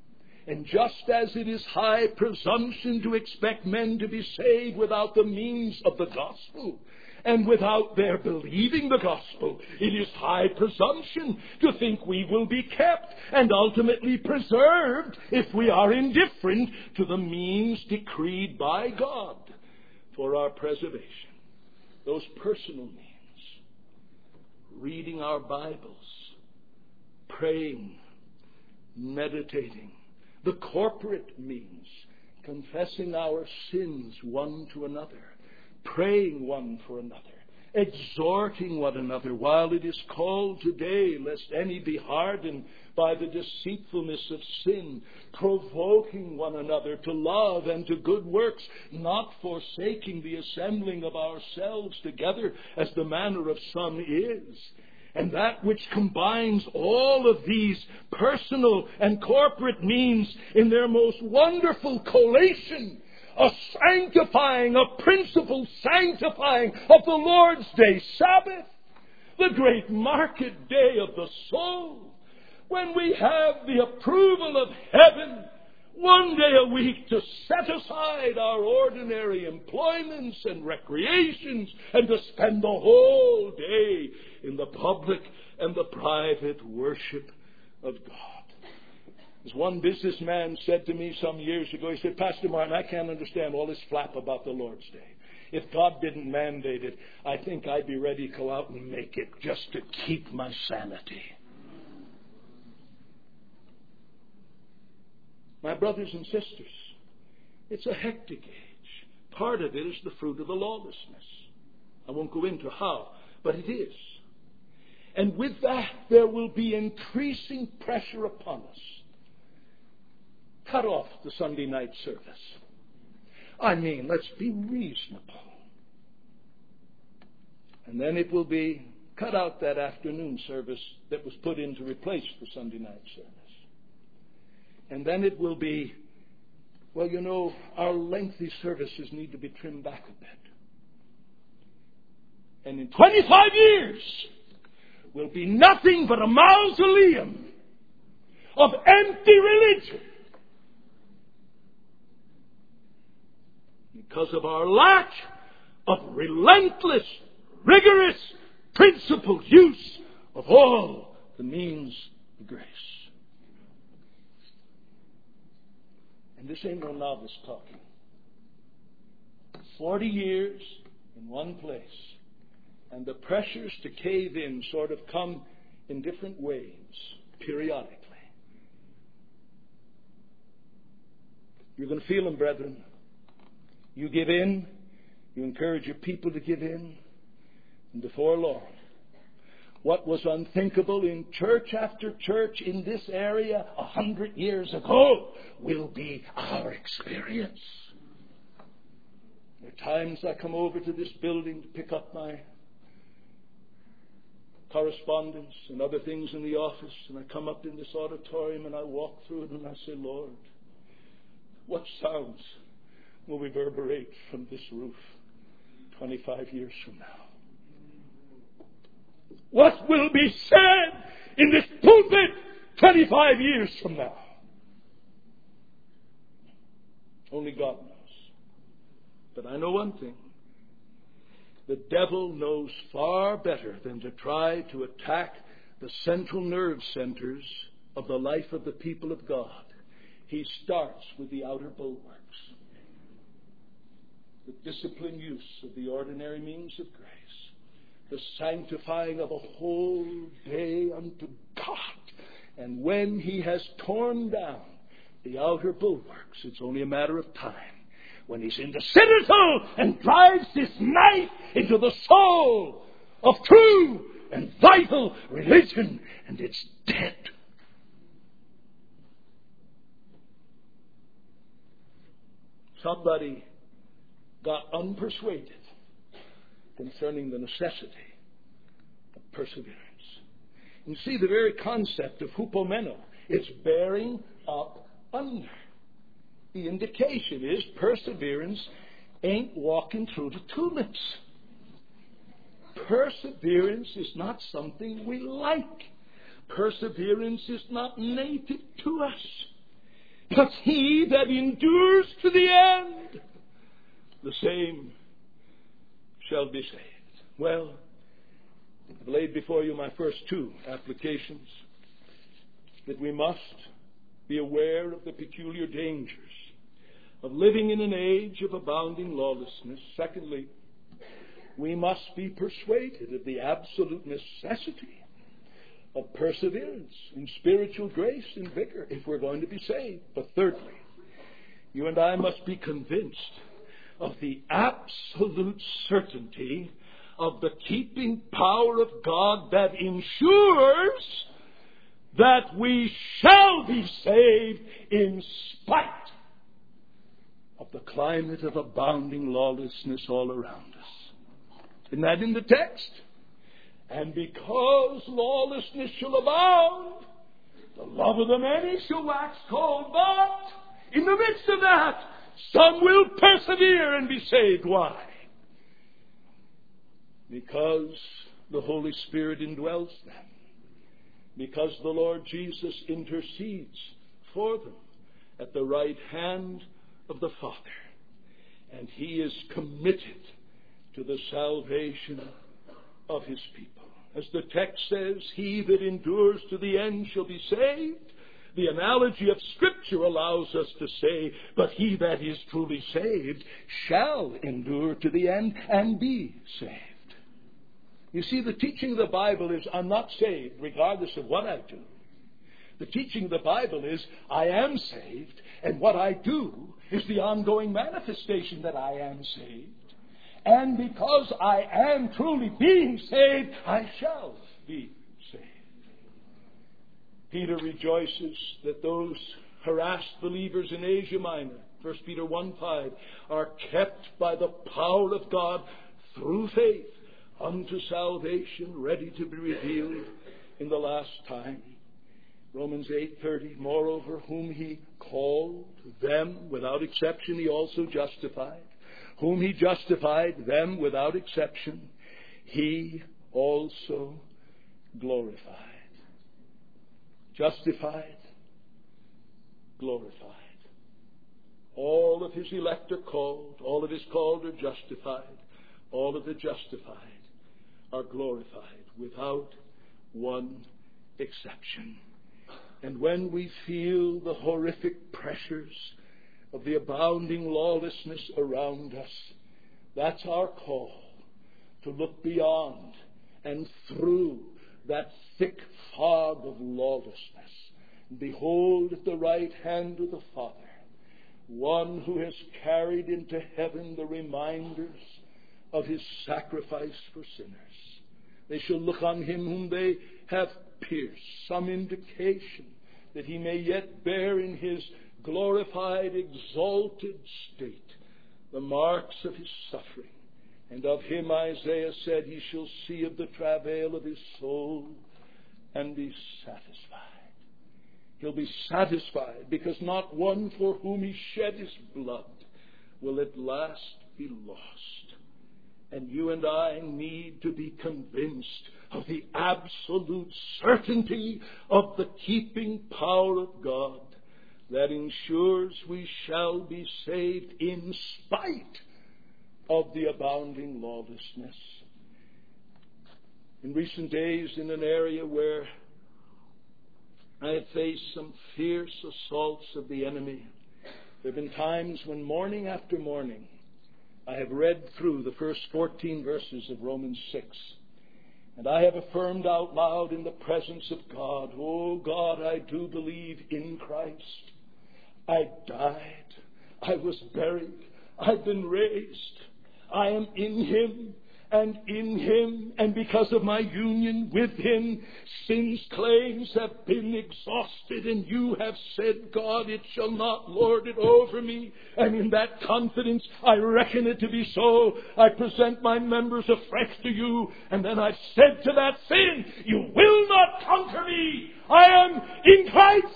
Speaker 1: And just as it is high presumption to expect men to be saved without the means of the gospel, and without their believing the gospel, it is high presumption to think we will be kept and ultimately preserved if we are indifferent to the means decreed by God for our preservation. Those personal means: reading our Bibles, praying, meditating. The corporate means: confessing our sins one to another, praying one for another, exhorting one another while it is called today, lest any be hardened by the deceitfulness of sin, provoking one another to love and to good works, not forsaking the assembling of ourselves together, as the manner of some is. And that which combines all of these personal and corporate means in their most wonderful collation, a sanctifying, a principal sanctifying of the Lord's Day, Sabbath, the great market day of the soul, when we have the approval of heaven one day a week to set aside our ordinary employments and recreations and to spend the whole day in the public and the private worship of God. As one businessman said to me some years ago, he said, "Pastor Martin, I can't understand all this flap about the Lord's Day. If God didn't mandate it, I think I'd be ready to go out and make it just to keep my sanity." My brothers and sisters, it's a hectic age. Part of it is the fruit of the lawlessness. I won't go into how, but it is. And with that, there will be increasing pressure upon us. Cut off the Sunday night service. I mean, let's be reasonable. And then it will be cut out that afternoon service that was put in to replace the Sunday night service. And then it will be, well, you know, our lengthy services need to be trimmed back a bit. And in twenty-five years, will be nothing but a mausoleum of empty religion, because of our lack of relentless, rigorous, principled use of all the means of grace. And this ain't no novice talking. Forty years in one place, and the pressures to cave in sort of come in different waves, periodically. You're going to feel them, brethren. You give in, you encourage your people to give in, and before long, what was unthinkable in church after church in this area a hundred years ago will be our experience. There are times I come over to this building to pick up my correspondence and other things in the office, and I come up in this auditorium and I walk through it and I say, "Lord, what sounds will reverberate from this roof twenty-five years from now? What will be said in this pulpit twenty-five years from now?" Only God knows. But I know one thing. The devil knows far better than to try to attack the central nerve centers of the life of the people of God. He starts with the outer bulwarks. The disciplined use of the ordinary means of grace. The sanctifying of a whole day unto God. And when he has torn down the outer bulwarks, it's only a matter of time when he's in the citadel and drives his knife into the soul of true and vital religion, and it's dead. Somebody got unpersuaded concerning the necessity of perseverance. You see, the very concept of hupomeno, it's bearing up under. The indication is perseverance ain't walking through the tulips. Perseverance is not something we like. Perseverance is not native to us. But he that endures to the end, the same shall be saved. Well, I've laid before you my first two applications, that we must be aware of the peculiar dangers of living in an age of abounding lawlessness. Secondly, we must be persuaded of the absolute necessity of perseverance in spiritual grace and vigor if we're going to be saved. But thirdly, you and I must be convinced of the absolute certainty of the keeping power of God that ensures that we shall be saved in spite of the climate of abounding lawlessness all around us. Isn't that in the text? And because lawlessness shall abound, the love of the many shall wax cold. But in the midst of that, some will persevere and be saved. Why? Because the Holy Spirit indwells them. Because the Lord Jesus intercedes for them at the right hand of the Father. And He is committed to the salvation of His people. As the text says, he that endures to the end shall be saved. The analogy of Scripture allows us to say, but he that is truly saved shall endure to the end and be saved. You see, the teaching of the Bible is, I'm not saved regardless of what I do. The teaching of the Bible is, I am saved, and what I do is the ongoing manifestation that I am saved. And because I am truly being saved, I shall be saved. Peter rejoices that those harassed believers in Asia Minor, First Peter one five, are kept by the power of God through faith unto salvation, ready to be revealed in the last time. Romans eight thirty, moreover, whom he called, them without exception he also justified. Whom he justified, them without exception, he also glorified. Justified, glorified. All of his elect are called. All of his called are justified. All of the justified are glorified without one exception. And when we feel the horrific pressures of the abounding lawlessness around us, that's our call to look beyond and through that thick fog of lawlessness. Behold at the right hand of the Father one who has carried into heaven the reminders of his sacrifice for sinners. They shall look on him whom they have pierced, some indication that he may yet bear in his glorified, exalted state the marks of his suffering. And of him Isaiah said, he shall see of the travail of his soul and be satisfied. He'll be satisfied because not one for whom he shed his blood will at last be lost. And you and I need to be convinced of the absolute certainty of the keeping power of God that ensures we shall be saved in spite of the abounding lawlessness. In recent days, in an area where I have faced some fierce assaults of the enemy, there have been times when morning after morning I have read through the first fourteen verses of Romans six. And I have affirmed out loud in the presence of God, oh God, I do believe in Christ. I died. I was buried. I've been raised. I am in Him and in Him. And because of my union with Him, sin's claims have been exhausted. And you have said, God, it shall not lord it over me. And in that confidence, I reckon it to be so. I present my members afresh to you. And then I've said to that sin, you will not conquer me. I am in Christ.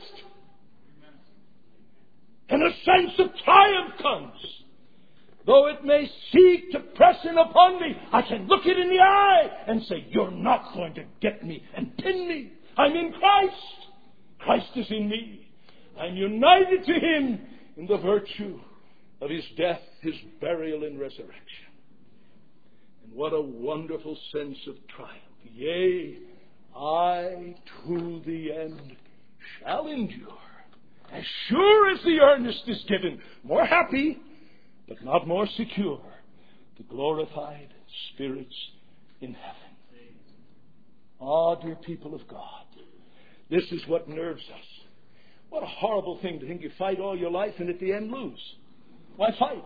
Speaker 1: And a sense of triumph comes. Though it may seek to press in upon me, I can look it in the eye and say, you're not going to get me and pin me. I'm in Christ. Christ is in me. I'm united to him in the virtue of his death, his burial, and resurrection. And what a wonderful sense of triumph. Yea, I to the end shall endure, as sure as the earnest is given, more happy, but not more secure, the glorified spirits in heaven. Ah, dear people of God, this is what nerves us. What a horrible thing to think you fight all your life and at the end lose. Why fight?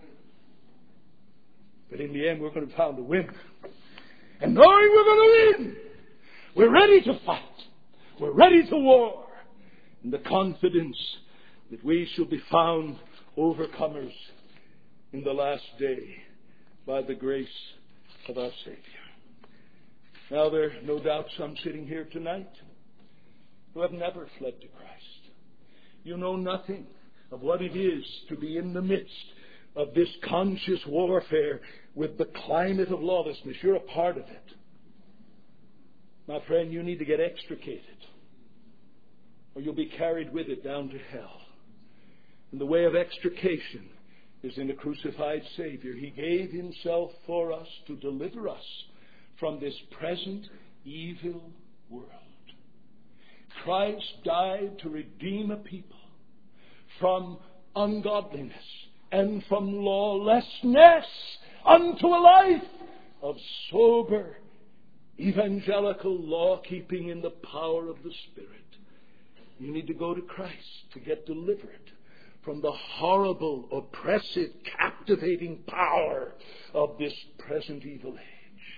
Speaker 1: But in the end we're going to be found to win. And knowing we're going to win, we're ready to fight. We're ready to war. In the confidence that we shall be found overcomers in the last day by the grace of our Savior. Now there are no doubt some sitting here tonight who have never fled to Christ. You know nothing of what it is to be in the midst of this conscious warfare with the climate of lawlessness. You're a part of it. My friend, you need to get extricated, or you'll be carried with it down to hell. And the way of extrication is in the crucified Savior. He gave himself for us to deliver us from this present evil world. Christ died to redeem a people from ungodliness and from lawlessness unto a life of sober evangelical law-keeping in the power of the Spirit. You need to go to Christ to get delivered from the horrible, oppressive, captivating power of this present evil age.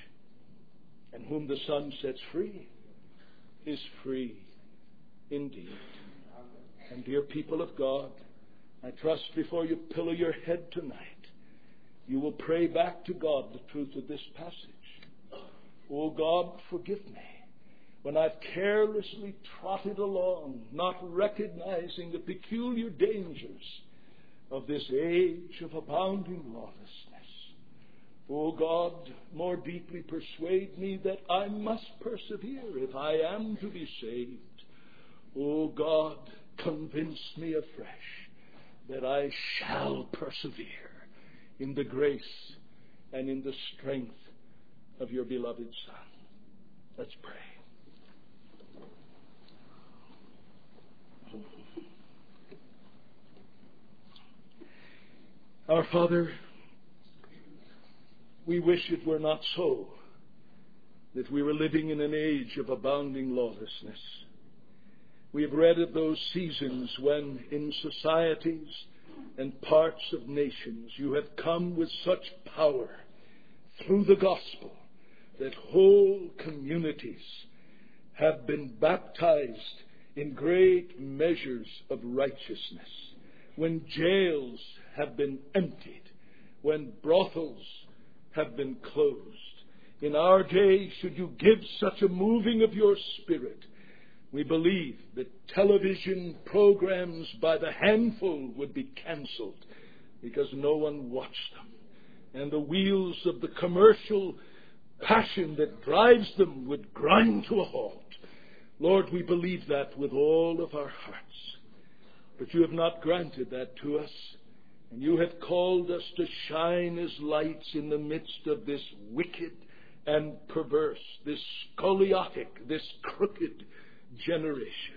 Speaker 1: And whom the Son sets free is free indeed. And dear people of God, I trust before you pillow your head tonight, you will pray back to God the truth of this passage. Oh God, forgive me when I've carelessly trotted along, not recognizing the peculiar dangers of this age of abounding lawlessness. O God, more deeply persuade me that I must persevere if I am to be saved. O God, convince me afresh that I shall persevere in the grace and in the strength of your beloved Son. Let's pray. Our Father, we wish it were not so, that we were living in an age of abounding lawlessness. We have read of those seasons when in societies and parts of nations you have come with such power through the gospel that whole communities have been baptized in great measures of righteousness, when jails have been emptied, when brothels have been closed. In our day, should you give such a moving of your Spirit, we believe that television programs by the handful would be cancelled because no one watched them. And the wheels of the commercial passion that drives them would grind to a halt. Lord, we believe that with all of our hearts. But you have not granted that to us. And you have called us to shine as lights in the midst of this wicked and perverse, this scoliotic, this crooked generation.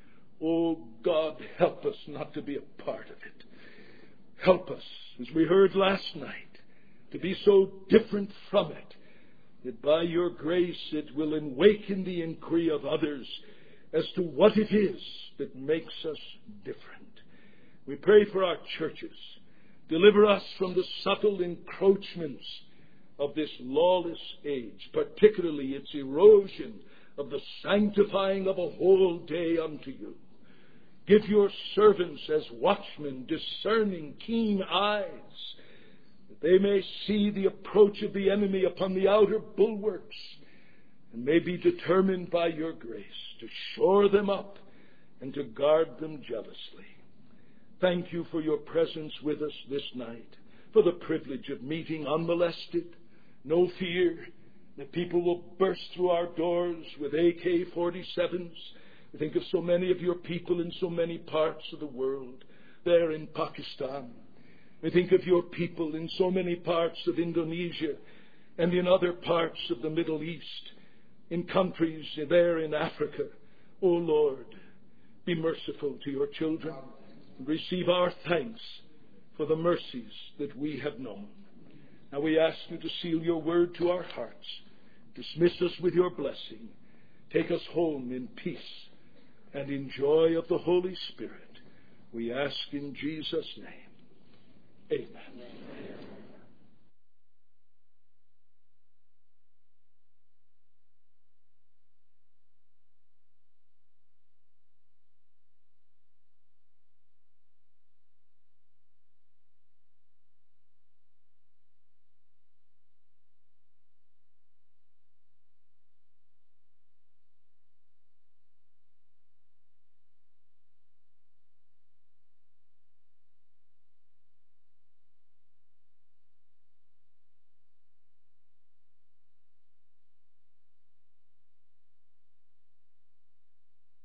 Speaker 1: Oh God, help us not to be a part of it. Help us, as we heard last night, to be so different from it, that by your grace it will awaken the inquiry of others as to what it is that makes us different. We pray for our churches. Deliver us from the subtle encroachments of this lawless age, particularly its erosion of the sanctifying of a whole day unto you. Give your servants as watchmen discerning, keen eyes, that they may see the approach of the enemy upon the outer bulwarks, and may be determined by your grace to shore them up and to guard them jealously. Thank you for your presence with us this night, for the privilege of meeting unmolested, no fear that people will burst through our doors with A K forty-sevens, We think of so many of your people in so many parts of the world, there in Pakistan. We think of your people in so many parts of Indonesia and in other parts of the Middle East, in countries there in Africa. O Lord, be merciful to your children and receive our thanks for the mercies that we have known. Now we ask you to seal your word to our hearts. Dismiss us with your blessing. Take us home in peace and in joy of the Holy Spirit. We ask in Jesus' name. Amen.